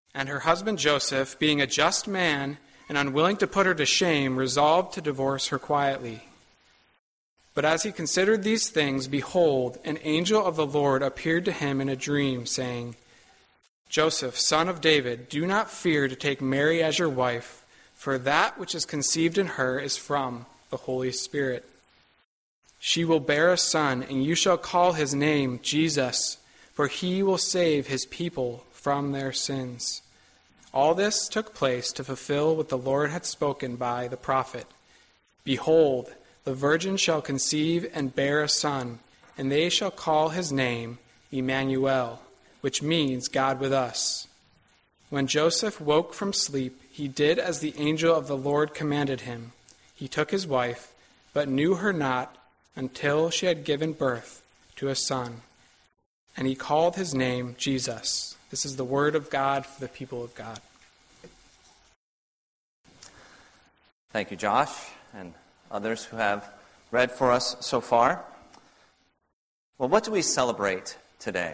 And her husband Joseph, being a just man and unwilling to put her to shame, resolved to divorce her quietly. But as he considered these things, behold, an angel of the Lord appeared to him in a dream, saying, Joseph, son of David, do not fear to take Mary as your wife, for that which is conceived in her is from the Holy Spirit. She will bear a son, and you shall call his name Jesus, for he will save his people from their sins. All this took place to fulfill what the Lord had spoken by the prophet. Behold, the virgin shall conceive and bear a son, and they shall call his name Emmanuel, which means God with us. When Joseph woke from sleep, he did as the angel of the Lord commanded him. He took his wife, but knew her not until she had given birth to a son. And he called his name Jesus. This is the word of God for the people of God. Thank you, Josh, and others who have read for us so far. Well, what do we celebrate today?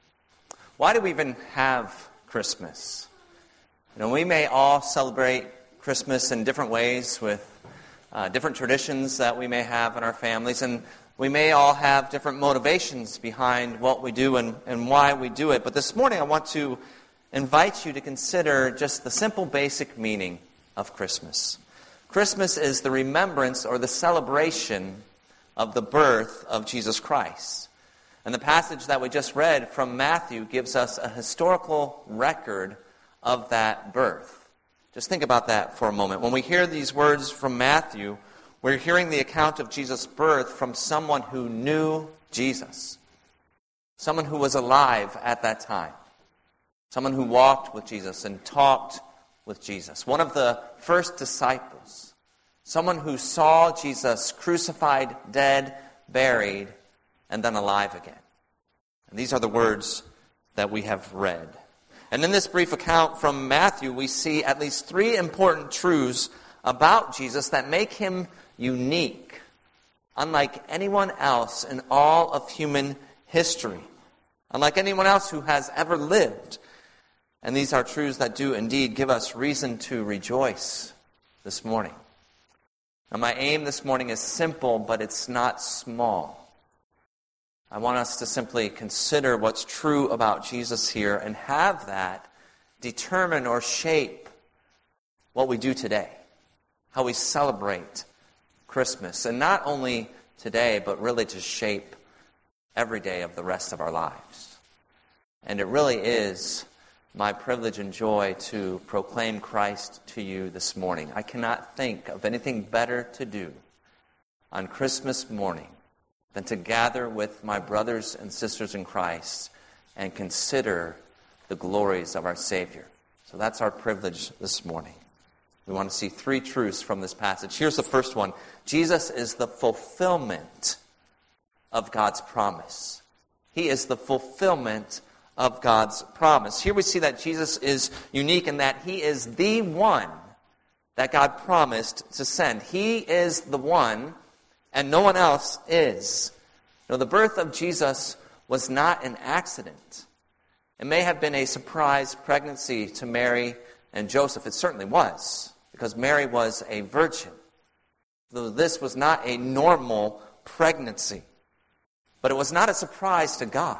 Why do we even have Christmas? We may all celebrate Christmas in different ways with different traditions that we may have in our families, and we may all have different motivations behind what we do and why we do it. But this morning I want to invite you to consider just the simple basic meaning of Christmas. Christmas is the remembrance or the celebration of the birth of Jesus Christ. And the passage that we just read from Matthew gives us a historical record of that birth. Just think about that for a moment. When we hear these words from Matthew, we're hearing the account of Jesus' birth from someone who knew Jesus. Someone who was alive at that time. Someone who walked with Jesus and talked with Jesus. One of the first disciples. Someone who saw Jesus crucified, dead, buried, and then alive again. And these are the words that we have read. And in this brief account from Matthew, we see at least three important truths about Jesus that make him unique, unlike anyone else in all of human history, unlike anyone else who has ever lived. And these are truths that do indeed give us reason to rejoice this morning. Now, my aim this morning is simple, but it's not small. I want us to simply consider what's true about Jesus here and have that determine or shape what we do today, how we celebrate Christmas, and not only today, but really to shape every day of the rest of our lives. And it really is my privilege and joy to proclaim Christ to you this morning. I cannot think of anything better to do on Christmas morning than to gather with my brothers and sisters in Christ and consider the glories of our Savior. So that's our privilege this morning. We want to see three truths from this passage. Here's the first one. Jesus is the fulfillment of God's promise. He is the fulfillment of God's promise. Here we see that Jesus is unique in that he is the one that God promised to send. He is the one, and no one else is. The birth of Jesus was not an accident. It may have been a surprise pregnancy to Mary and Joseph. It certainly was, because Mary was a virgin. Though this was not a normal pregnancy. But it was not a surprise to God.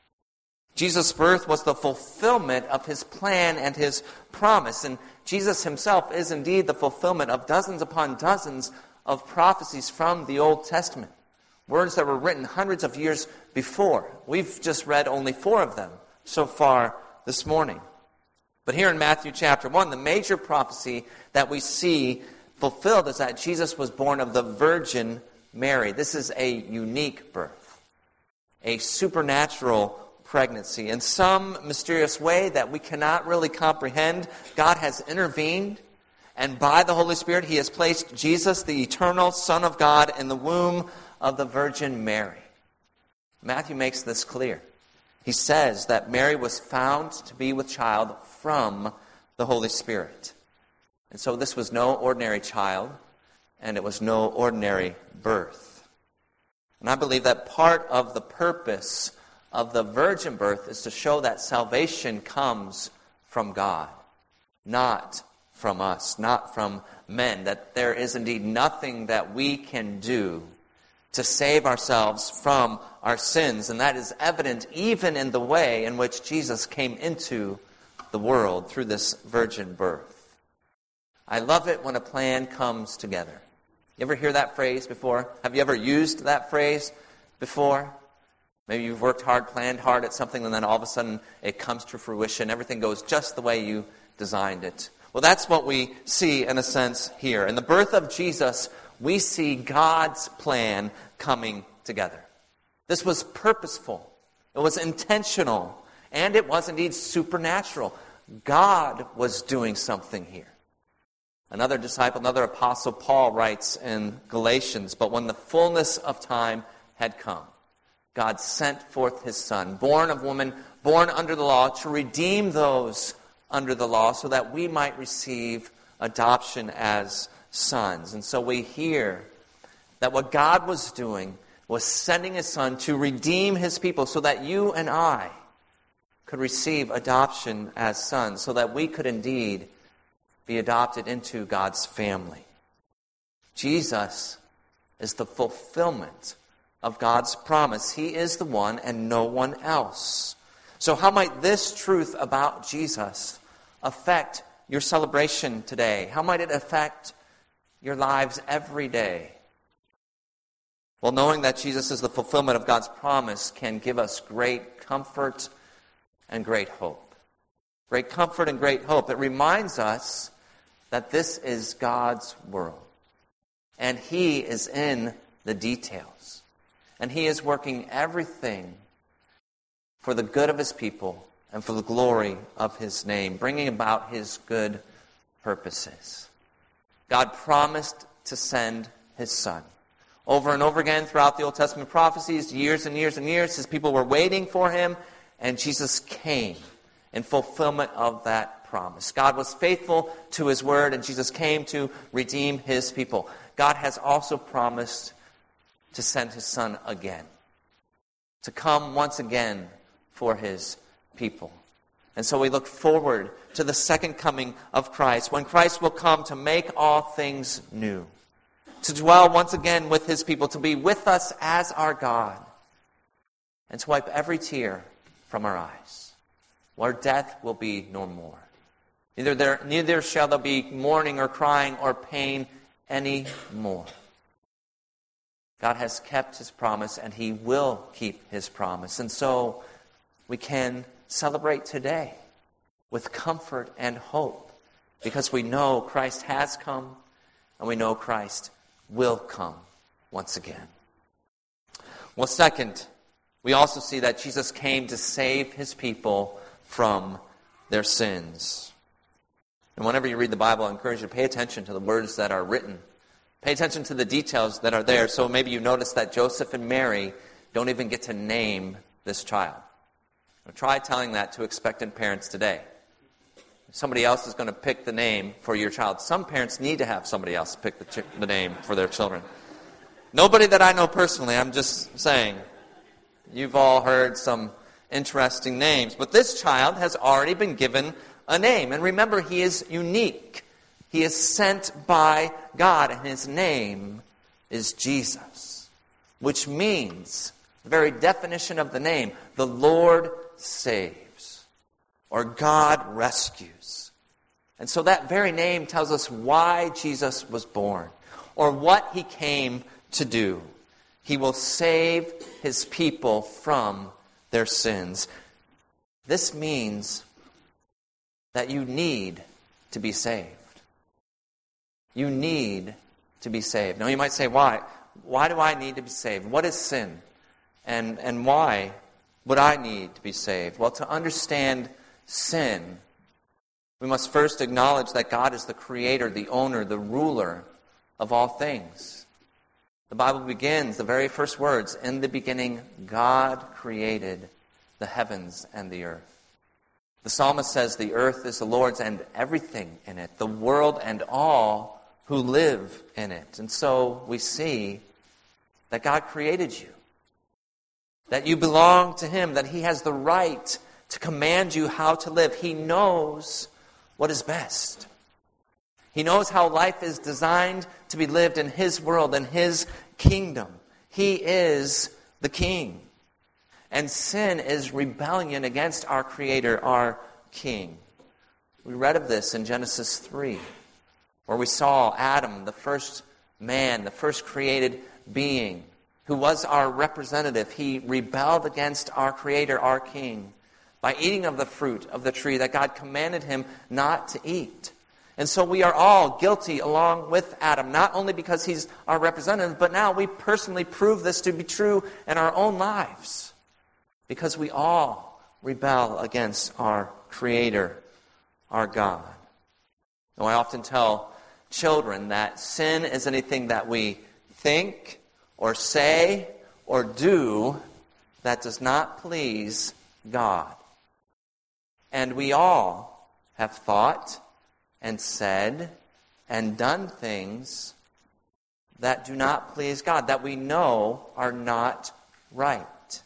Jesus' birth was the fulfillment of his plan and his promise. And Jesus himself is indeed the fulfillment of dozens upon dozens of prophecies from the Old Testament. Words that were written hundreds of years before. We've just read only 4 of them so far this morning. But here in Matthew chapter 1, the major prophecy that we see fulfilled is that Jesus was born of the Virgin Mary. This is a unique birth. A supernatural pregnancy. In some mysterious way that we cannot really comprehend, God has intervened, and by the Holy Spirit, he has placed Jesus, the eternal Son of God, in the womb of the Virgin Mary. Matthew makes this clear. He says that Mary was found to be with child from the Holy Spirit. And so this was no ordinary child, and it was no ordinary birth. And I believe that part of the purpose of the virgin birth is to show that salvation comes from God, not from us, not from men, that there is indeed nothing that we can do to save ourselves from our sins. And that is evident even in the way in which Jesus came into the world through this virgin birth. I love it when a plan comes together. You ever hear that phrase before? Have you ever used that phrase before? Maybe you've worked hard, planned hard at something, and then all of a sudden it comes to fruition. Everything goes just the way you designed it. Well, that's what we see in a sense here. In the birth of Jesus, we see God's plan coming together. This was purposeful. It was intentional. And it was indeed supernatural. God was doing something here. Another disciple, another apostle, Paul, writes in Galatians, "But when the fullness of time had come, God sent forth his Son, born of woman, born under the law, to redeem those under the law, so that we might receive adoption as sons." And so we hear that what God was doing was sending his Son to redeem his people so that you and I could receive adoption as sons, so that we could indeed be adopted into God's family. Jesus is the fulfillment of God's promise. He is the one and no one else. So how might this truth about Jesus affect your celebration today? How might it affect your lives every day? Well, knowing that Jesus is the fulfillment of God's promise can give us great comfort and great hope. Great comfort and great hope. It reminds us that this is God's world. And He is in the details. And He is working everything for the good of His people and for the glory of His name, bringing about His good purposes. God promised to send His Son. Over and over again throughout the Old Testament prophecies, years and years and years, His people were waiting for Him, and Jesus came in fulfillment of that promise. God was faithful to His word, and Jesus came to redeem His people. God has also promised to send His Son again, to come once again for His people. And so we look forward to the second coming of Christ, when Christ will come to make all things new, to dwell once again with His people, to be with us as our God, and to wipe every tear from our eyes, where death will be no more. Neither shall there be mourning or crying or pain any more. God has kept His promise, and He will keep His promise. And so we can celebrate today with comfort and hope, because we know Christ has come, and we know Christ will come once again. Well, second, we also see that Jesus came to save His people from their sins. And whenever you read the Bible, I encourage you to pay attention to the words that are written. Pay attention to the details that are there. So maybe you notice that Joseph and Mary don't even get to name this child. Now, try telling that to expectant parents today. Somebody else is going to pick the name for your child. Some parents need to have somebody else pick the name for their children. Nobody that I know personally, I'm just saying. You've all heard some interesting names. But this child has already been given a name. And remember, he is unique. He is sent by God, and his name is Jesus, which means, the very definition of the name, the Lord saves, or God rescues. And so that very name tells us why Jesus was born, or what He came to do. He will save His people from their sins. This means that you need to be saved. You need to be saved. Now you might say, why? Why do I need to be saved? What is sin? And why would I need to be saved? Well, to understand sin, we must first acknowledge that God is the creator, the owner, the ruler of all things. The Bible begins, the very first words, "In the beginning, God created the heavens and the earth." The psalmist says the earth is the Lord's and everything in it, the world and all who live in it. And so we see that God created you, that you belong to Him, that He has the right to command you how to live. He knows what is best. He knows how life is designed to be lived in His world, in His kingdom. He is the King. And sin is rebellion against our Creator, our King. We read of this in Genesis 3, where we saw Adam, the first man, the first created being, who was our representative. He rebelled against our Creator, our King, by eating of the fruit of the tree that God commanded him not to eat. And so we are all guilty along with Adam, not only because he's our representative, but now we personally prove this to be true in our own lives, because we all rebel against our Creator, our God. Now, I often tell children that sin is anything that we think or say or do that does not please God. And we all have thought and said and done things that do not please God, that we know are not right.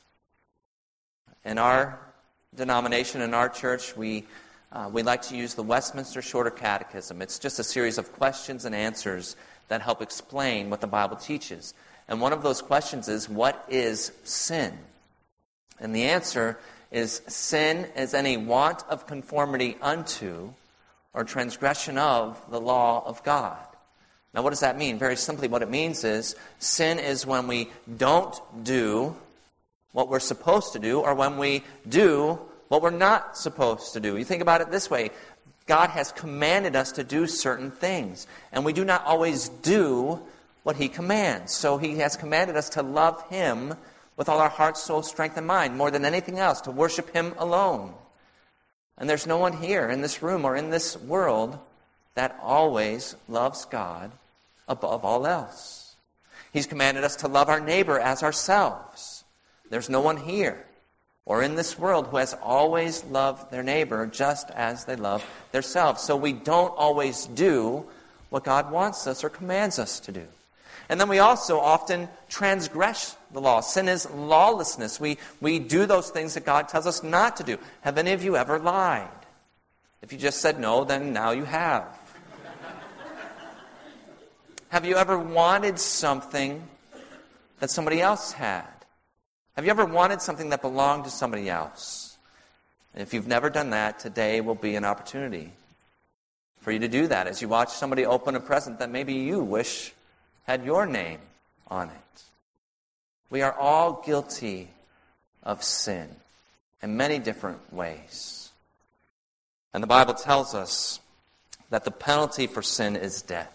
In our denomination, in our church, we like to use the Westminster Shorter Catechism. It's just a series of questions and answers that help explain what the Bible teaches. And one of those questions is, what is sin? And the answer is, sin is any want of conformity unto or transgression of the law of God. Now, what does that mean? Very simply, what it means is, sin is when we don't do what we're supposed to do, or when we do what we're not supposed to do. You think about it this way. God has commanded us to do certain things, and we do not always do what He commands. So He has commanded us to love Him with all our heart, soul, strength, and mind, more than anything else, to worship Him alone. And there's no one here in this room or in this world that always loves God above all else. He's commanded us to love our neighbor as ourselves. There's no one here or in this world who has always loved their neighbor just as they love themselves. So we don't always do what God wants us or commands us to do. And then we also often transgress the law. Sin is lawlessness. We do those things that God tells us not to do. Have any of you ever lied? If you just said no, then now you have. Have you ever wanted something that somebody else had? Have you ever wanted something that belonged to somebody else? And if you've never done that, today will be an opportunity for you to do that as you watch somebody open a present that maybe you wish had your name on it. We are all guilty of sin in many different ways. And the Bible tells us that the penalty for sin is death.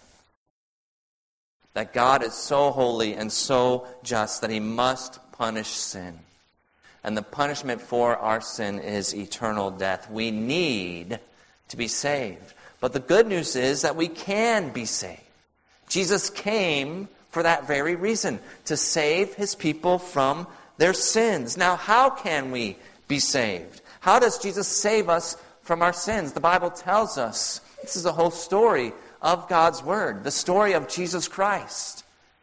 That God is so holy and so just that He must punish sin. And the punishment for our sin is eternal death. We need to be saved. But the good news is that we can be saved. Jesus came for that very reason, to save His people from their sins. Now, how can we be saved? How does Jesus save us from our sins? The Bible tells us, this is the whole story of God's Word, the story of Jesus Christ.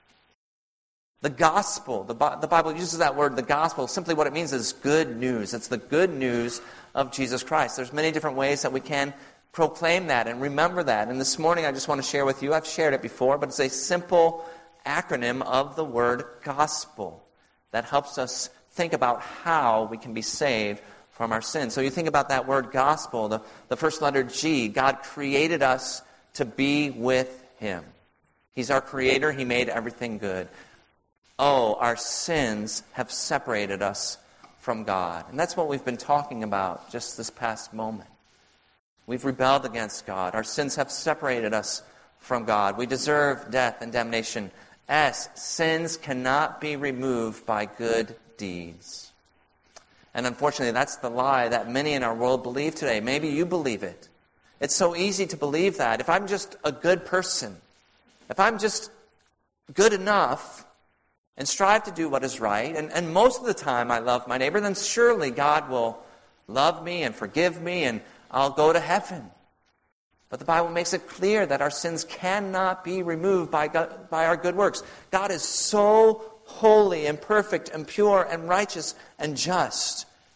The gospel, the Bible uses that word, the gospel. Simply what it means is good news. It's the good news of Jesus Christ. There's many different ways that we can proclaim that and remember that. And this morning I just want to share with you, I've shared it before, but it's a simple acronym of the word gospel that helps us think about how we can be saved from our sins. So you think about that word gospel, the first letter G. God created us to be with Him. He's our creator. He made everything good. Oh, our sins have separated us from God. And that's what we've been talking about just this past moment. We've rebelled against God. Our sins have separated us from God. We deserve death and damnation. S, sins cannot be removed by good deeds. And unfortunately, that's the lie that many in our world believe today. Maybe you believe it. It's so easy to believe that. If I'm just a good person, if I'm just good enough and strive to do what is right, and most of the time I love my neighbor, then surely God will love me and forgive me and I'll go to heaven. But the Bible makes it clear that our sins cannot be removed by our good works. God is so holy and perfect and pure and righteous and just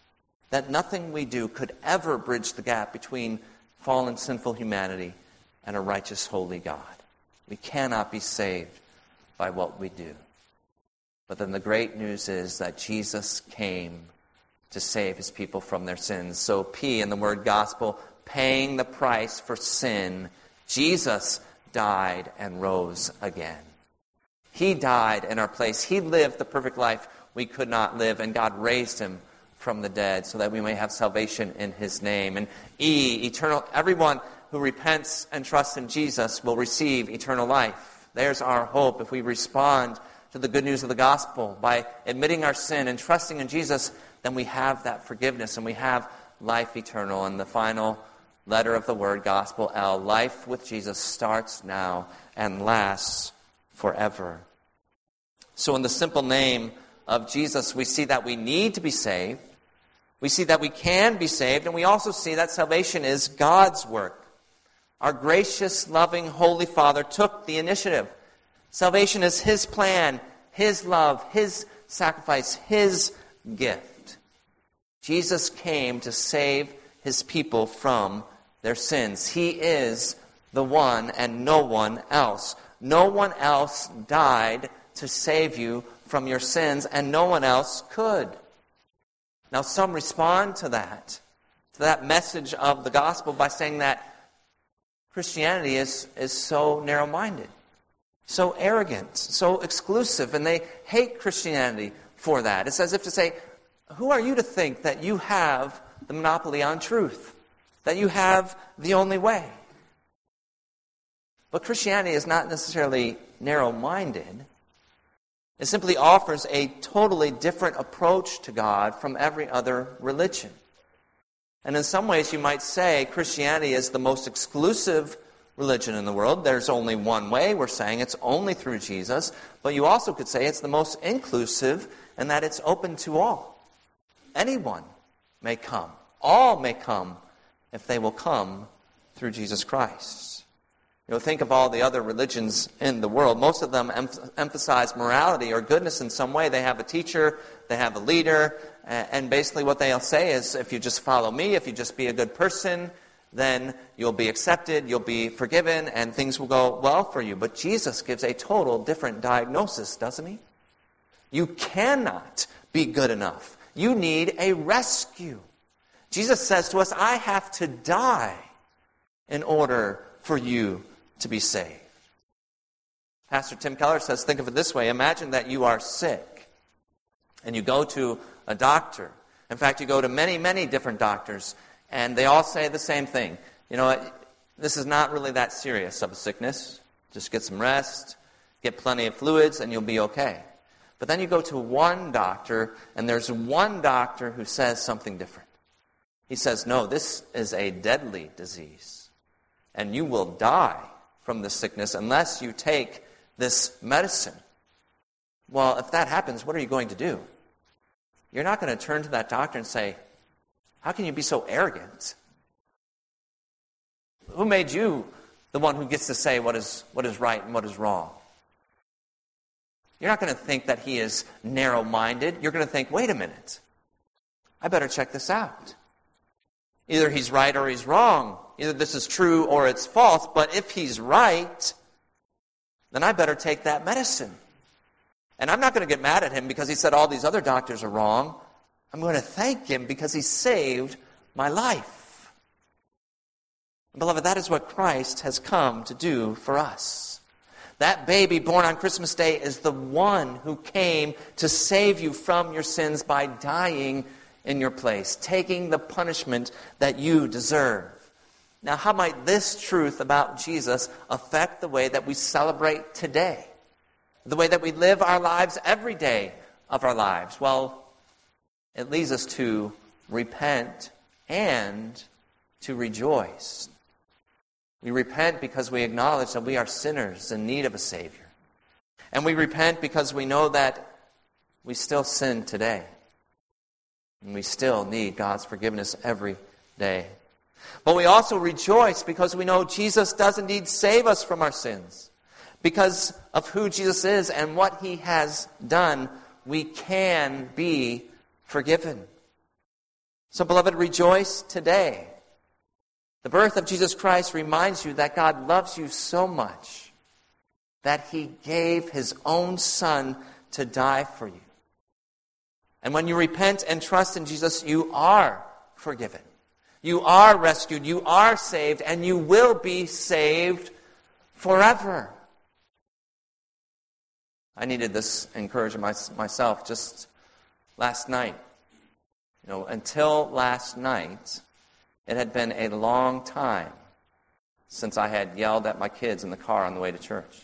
that nothing we do could ever bridge the gap between fallen, sinful humanity and a righteous, holy God. We cannot be saved by what we do. But then the great news is that Jesus came to save his people from their sins. So P in the word gospel, paying the price for sin, Jesus died and rose again. He died in our place. He lived the perfect life we could not live, and God raised him from the dead so that we may have salvation in his name. And E, eternal, everyone who repents and trusts in Jesus will receive eternal life. There's our hope. If we respond to the good news of the gospel by admitting our sin and trusting in Jesus, then we have that forgiveness and we have life eternal. And the final letter of the word, gospel, L, life with Jesus starts now and lasts forever. So in the simple name of Jesus, we see that we need to be saved. We see that we can be saved, and we also see that salvation is God's work. Our gracious, loving, holy Father took the initiative. Salvation is his plan, his love, his sacrifice, his gift. Jesus came to save his people from their sins. He is the one and no one else. No one else died to save you from your sins, and no one else could. Now, some respond to that message of the gospel by saying that Christianity is so narrow-minded, so arrogant, so exclusive, and they hate Christianity for that. It's as if to say, who are you to think that you have the monopoly on truth, that you have the only way? But Christianity is not necessarily narrow-minded. It simply offers a totally different approach to God from every other religion. And in some ways you might say Christianity is the most exclusive religion in the world. There's only one way. We're saying it's only through Jesus. But you also could say it's the most inclusive in that it's open to all. Anyone may come. All may come if they will come through Jesus Christ. Think of all the other religions in the world. Most of them emphasize morality or goodness in some way. They have a teacher, they have a leader, and basically what they'll say is, if you just follow me, if you just be a good person, then you'll be accepted, you'll be forgiven, and things will go well for you. But Jesus gives a total different diagnosis, doesn't he? You cannot be good enough. You need a rescue. Jesus says to us, I have to die in order for you to be saved. Pastor Tim Keller says, think of it this way. Imagine that you are sick and you go to a doctor. In fact, you go to many, many different doctors, and they all say the same thing. This is not really that serious of a sickness. Just get some rest, get plenty of fluids, and you'll be okay. But then you go to one doctor, and there's one doctor who says something different. He says, no, this is a deadly disease, and you will die from this sickness unless you take this medicine. Well, if that happens, what are you going to do? You're not going to turn to that doctor and say, how can you be so arrogant? Who made you the one who gets to say what is right and what is wrong? You're not going to think that he is narrow-minded. You're going to think, wait a minute, I better check this out. Either he's right or he's wrong. Either this is true or it's false. But if he's right, then I better take that medicine. And I'm not going to get mad at him because he said all these other doctors are wrong. I'm going to thank him because he saved my life. Beloved, that is what Christ has come to do for us. That baby born on Christmas Day is the one who came to save you from your sins by dying in your place, taking the punishment that you deserve. Now, how might this truth about Jesus affect the way that we celebrate today? The way that we live our lives every day of our lives? Well, it leads us to repent and to rejoice. We repent because we acknowledge that we are sinners in need of a Savior. And we repent because we know that we still sin today. And we still need God's forgiveness every day. But we also rejoice because we know Jesus does indeed save us from our sins. Because of who Jesus is and what he has done, we can be forgiven. So, beloved, rejoice today. The birth of Jesus Christ reminds you that God loves you so much that he gave his own Son to die for you. And when you repent and trust in Jesus, you are forgiven. You are rescued. You are saved. And you will be saved forever. I needed this encouragement myself just last night. Until last night, it had been a long time since I had yelled at my kids in the car on the way to church.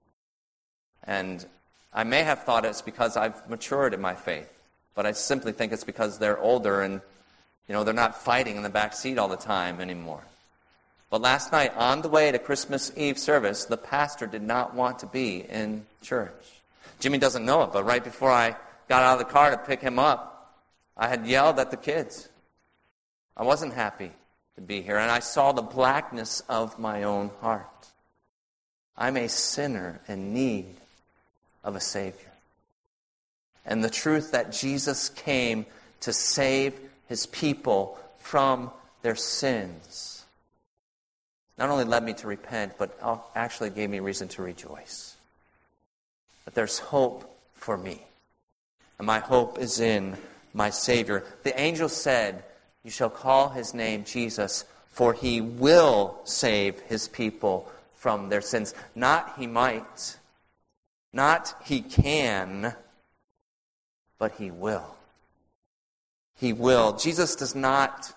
And I may have thought it's because I've matured in my faith, but I simply think it's because they're older and, they're not fighting in the back seat all the time anymore. But last night, on the way to Christmas Eve service, the pastor did not want to be in church. Jimmy doesn't know it, but right before I got out of the car to pick him up, I had yelled at the kids. I wasn't happy to be here, and I saw the blackness of my own heart. I'm a sinner in need of a Savior. And the truth that Jesus came to save his people from their sins not only led me to repent, but actually gave me reason to rejoice. But there's hope for me. And my hope is in my Savior. The angel said, "You shall call his name Jesus, for he will save his people from their sins." Not he might, not he can, but he will. He will. Jesus does not,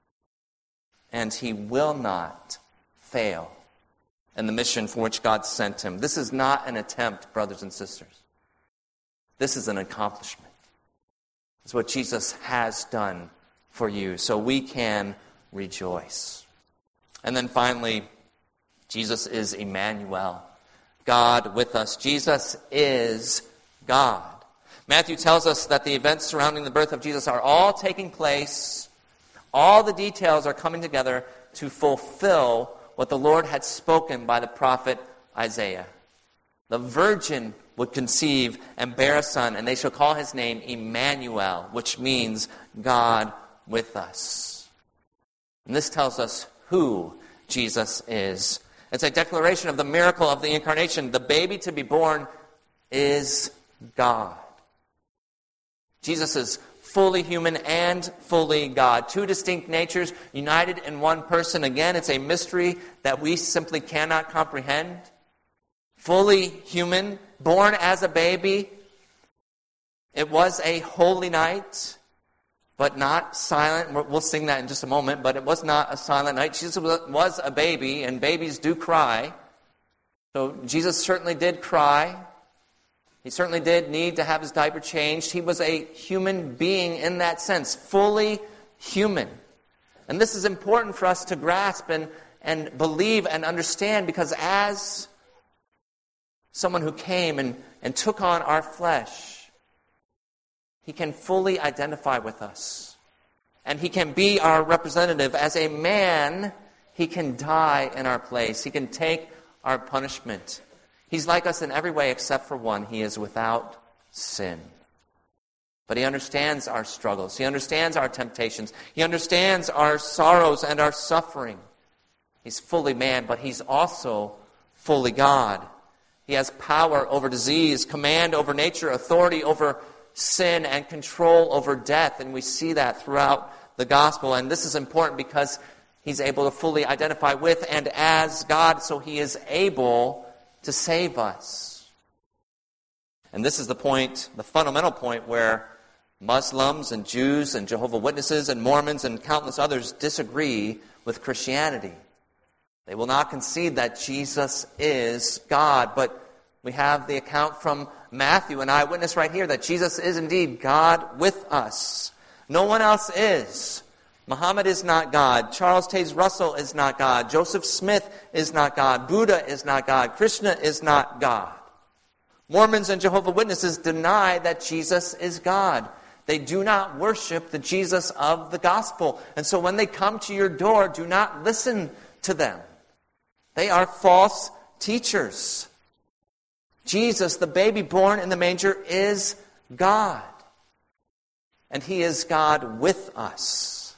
and he will not fail in the mission for which God sent him. This is not an attempt, brothers and sisters. This is an accomplishment. It's what Jesus has done for you, so we can rejoice. And then finally, Jesus is Emmanuel, God with us. Jesus is God. Matthew tells us that the events surrounding the birth of Jesus are all taking place. All the details are coming together to fulfill what the Lord had spoken by the prophet Isaiah. The virgin would conceive and bear a son, and they shall call his name Emmanuel, which means God with us. And this tells us who Jesus is. It's a declaration of the miracle of the incarnation. The baby to be born is God. Jesus is fully human and fully God. Two distinct natures united in one person. Again, it's a mystery that we simply cannot comprehend. Fully human, born as a baby. It was a holy night, but not silent. We'll sing that in just a moment, but it was not a silent night. Jesus was a baby, and babies do cry. So Jesus certainly did cry. He certainly did need to have his diaper changed. He was a human being in that sense, fully human. And this is important for us to grasp and believe and understand, because as someone who came and took on our flesh, he can fully identify with us. And he can be our representative. As a man, he can die in our place. He can take our punishment. He's like us in every way except for one. He is without sin. But he understands our struggles. He understands our temptations. He understands our sorrows and our suffering. He's fully man, but he's also fully God. He has power over disease, command over nature, authority over sin, and control over death. And we see that throughout the gospel. And this is important because he's able to fully identify with and as God, so he is able to save us. And this is the point, the fundamental point, where Muslims and Jews and Jehovah's Witnesses and Mormons and countless others disagree with Christianity. They will not concede that Jesus is God, but we have the account from Matthew, an eyewitness right here, that Jesus is indeed God with us. No one else is. Muhammad is not God. Charles Taze Russell is not God. Joseph Smith is not God. Buddha is not God. Krishna is not God. Mormons and Jehovah's Witnesses deny that Jesus is God. They do not worship the Jesus of the gospel. And so when they come to your door, do not listen to them. They are false teachers. Jesus, the baby born in the manger, is God. And he is God with us.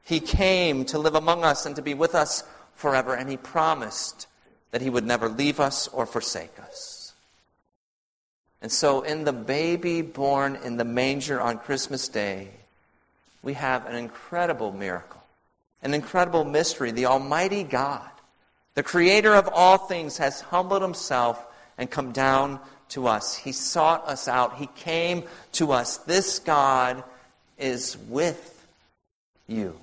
He came to live among us and to be with us forever, and he promised that he would never leave us or forsake us. And so in the baby born in the manger on Christmas Day, we have an incredible miracle, an incredible mystery. The Almighty God, the creator of all things, has humbled himself and come down to us. He sought us out. He came to us. This God is with you.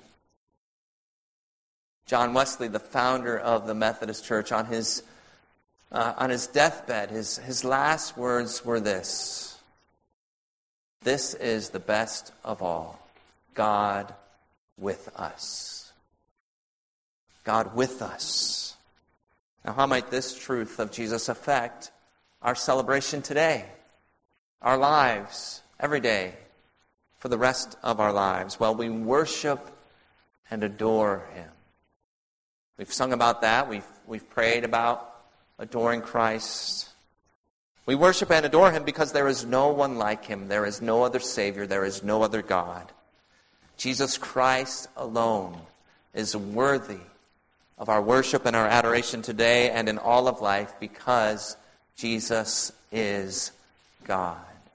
John Wesley, the founder of the Methodist Church, on his deathbed, his last words were this: "This is the best of all, God with us." God with us. Now, how might this truth of Jesus affect our celebration today, our lives, every day, for the rest of our lives? Well, we worship and adore him. We've sung about that. We've prayed about adoring Christ. We worship and adore him because there is no one like him. There is no other Savior. There is no other God. Jesus Christ alone is worthy of our worship and our adoration today and in all of life, because Jesus is God.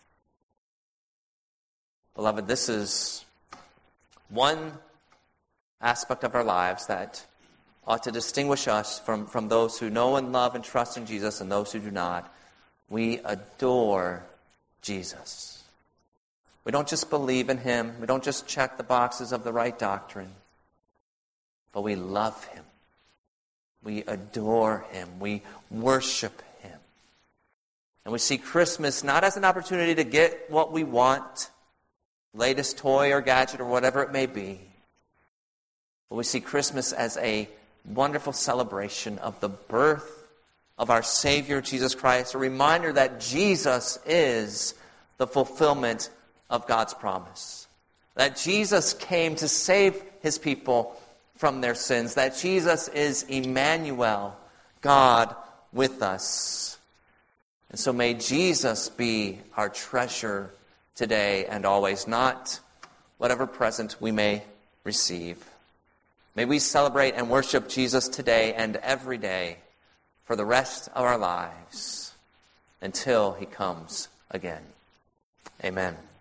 Beloved, this is one aspect of our lives that ought to distinguish us from those who know and love and trust in Jesus and those who do not. We adore Jesus. We don't just believe in him. We don't just check the boxes of the right doctrine. But we love him. We adore him. We worship him. And we see Christmas not as an opportunity to get what we want, latest toy or gadget or whatever it may be, but we see Christmas as a wonderful celebration of the birth of our Savior, Jesus Christ, a reminder that Jesus is the fulfillment of God's promise, that Jesus came to save his people from their sins, that Jesus is Emmanuel, God with us. And so may Jesus be our treasure today and always, not whatever present we may receive. May we celebrate and worship Jesus today and every day for the rest of our lives until he comes again. Amen.